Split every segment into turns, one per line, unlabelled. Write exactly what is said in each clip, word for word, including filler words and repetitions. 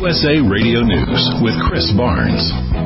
U S A Radio News with Chris Barnes.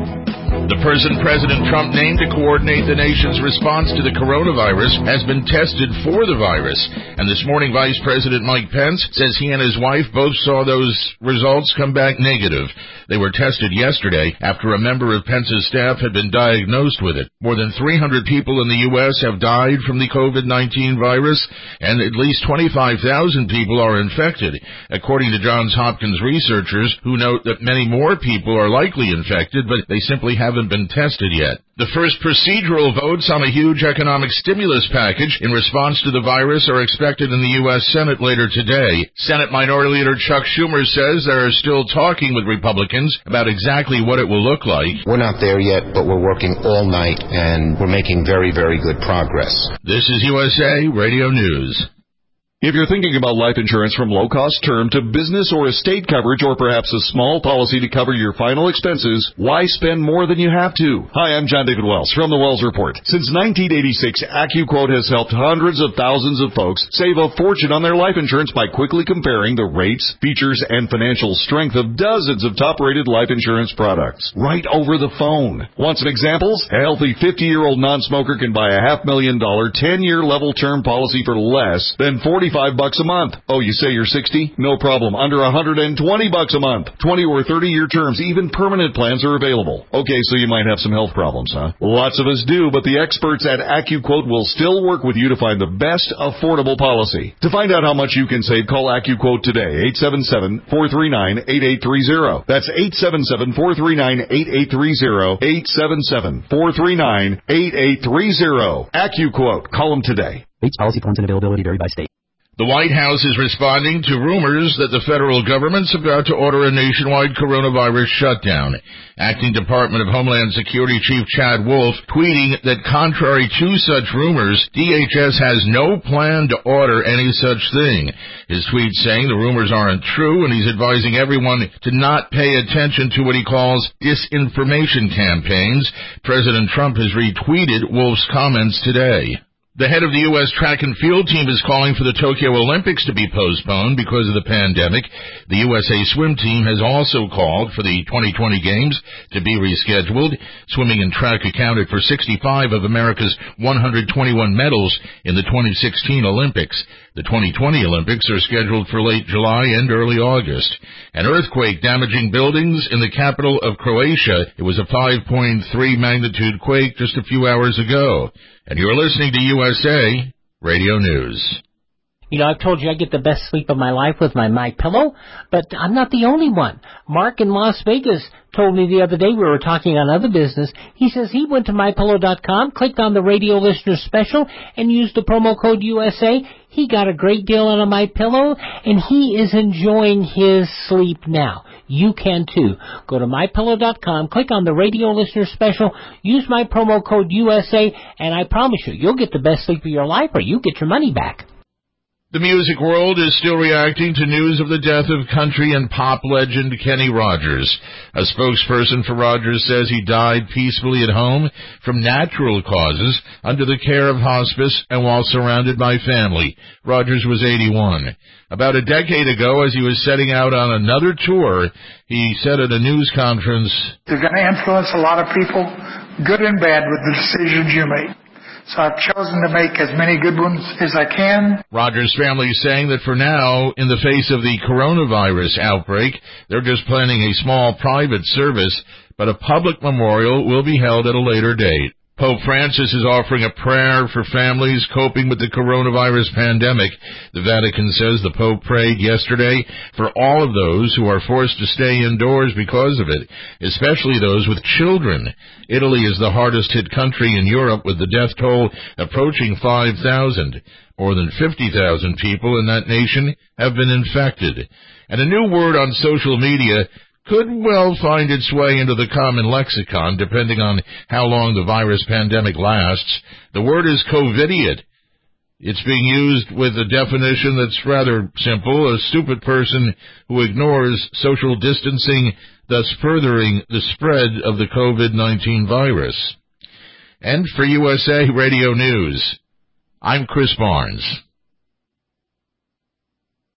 The person President Trump named to coordinate the nation's response to the coronavirus has been tested for the virus. And this morning, Vice President Mike Pence says he and his wife both saw those results come back negative. They were tested yesterday after a member of Pence's staff had been diagnosed with it. More than three hundred people in the U S have died from the COVID nineteen virus, and at least twenty-five thousand people are infected, according to Johns Hopkins researchers, who note that many more people are likely infected, but they simply haven't been tested yet. The first procedural votes on a huge economic stimulus package in response to the virus are expected in the U S Senate later today. Senate Minority Leader Chuck Schumer says they are still talking with Republicans about exactly what it will look like.
We're not there yet, but we're working all night, and we're making very, very good progress.
This is U S A Radio News.
If you're thinking about life insurance from low-cost term to business or estate coverage, or perhaps a small policy to cover your final expenses, why spend more than you have to? Hi, I'm John David Wells from the Wells Report. Since nineteen eighty-six, AccuQuote has helped hundreds of thousands of folks save a fortune on their life insurance by quickly comparing the rates, features, and financial strength of dozens of top-rated life insurance products right over the phone. Want some examples? A healthy fifty-year-old non-smoker can buy a half million dollar ten-year level term policy for less than forty-five bucks a month. Oh, you say you're sixty? No problem. Under one hundred twenty bucks a month. twenty or thirty year terms, even permanent plans are available. Okay, so you might have some health problems, huh? Lots of us do, but the experts at AccuQuote will still work with you to find the best affordable policy. To find out how much you can save, call AccuQuote today, eight seven seven, four three nine, eight eight three zero. That's eight seven seven, four three nine, eight eight three zero, eight seven seven, four three nine, eight eight three zero. AccuQuote. Call them today.
Rates, policy plans, and availability vary by state.
The White House is responding to rumors that the federal government's about to order a nationwide coronavirus shutdown. Acting Department of Homeland Security Chief Chad Wolf tweeting that contrary to such rumors, D H S has no plan to order any such thing. His tweet saying the rumors aren't true, and he's advising everyone to not pay attention to what he calls disinformation campaigns. President Trump has retweeted Wolf's comments today. The head of the U S track and field team is calling for the Tokyo Olympics to be postponed because of the pandemic. The U S A swim team has also called for the twenty twenty games to be rescheduled. Swimming and track accounted for sixty-five of America's one hundred twenty-one medals in the twenty sixteen Olympics. The twenty twenty Olympics are scheduled for late July and early August. An earthquake damaging buildings in the capital of Croatia. It was a five point three magnitude quake just a few hours ago. And you're listening to U S A Radio News.
You know, I've told you I get the best sleep of my life with my MyPillow, but I'm not the only one. Mark in Las Vegas told me the other day, we were talking on other business, he says he went to my pillow dot com, clicked on the radio listener special, and used the promo code U S A. He got a great deal on a MyPillow, and he is enjoying his sleep now. You can too. Go to my pillow dot com, click on the radio listener special, use my promo code U S A, and I promise you, you'll get the best sleep of your life, or you get your money back.
The music world is still reacting to news of the death of country and pop legend Kenny Rogers. A spokesperson for Rogers says he died peacefully at home from natural causes under the care of hospice and while surrounded by family. Rogers was eighty-one. About a decade ago, as he was setting out on another tour, he said at a news conference,
"You're going to influence a lot of people, good and bad, with the decisions you make. So I've chosen to make as many good ones as I can."
Rogers' family is saying that for now, in the face of the coronavirus outbreak, they're just planning a small private service, but a public memorial will be held at a later date. Pope Francis is offering a prayer for families coping with the coronavirus pandemic. The Vatican says the Pope prayed yesterday for all of those who are forced to stay indoors because of it, especially those with children. Italy is the hardest hit country in Europe, with the death toll approaching five thousand. More than fifty thousand people in that nation have been infected. And a new word on social media could well find its way into the common lexicon, depending on how long the virus pandemic lasts. The word is COVIDiot. It's being used with a definition that's rather simple: a stupid person who ignores social distancing, thus furthering the spread of the COVID nineteen virus. And for U S A Radio News, I'm Chris Barnes.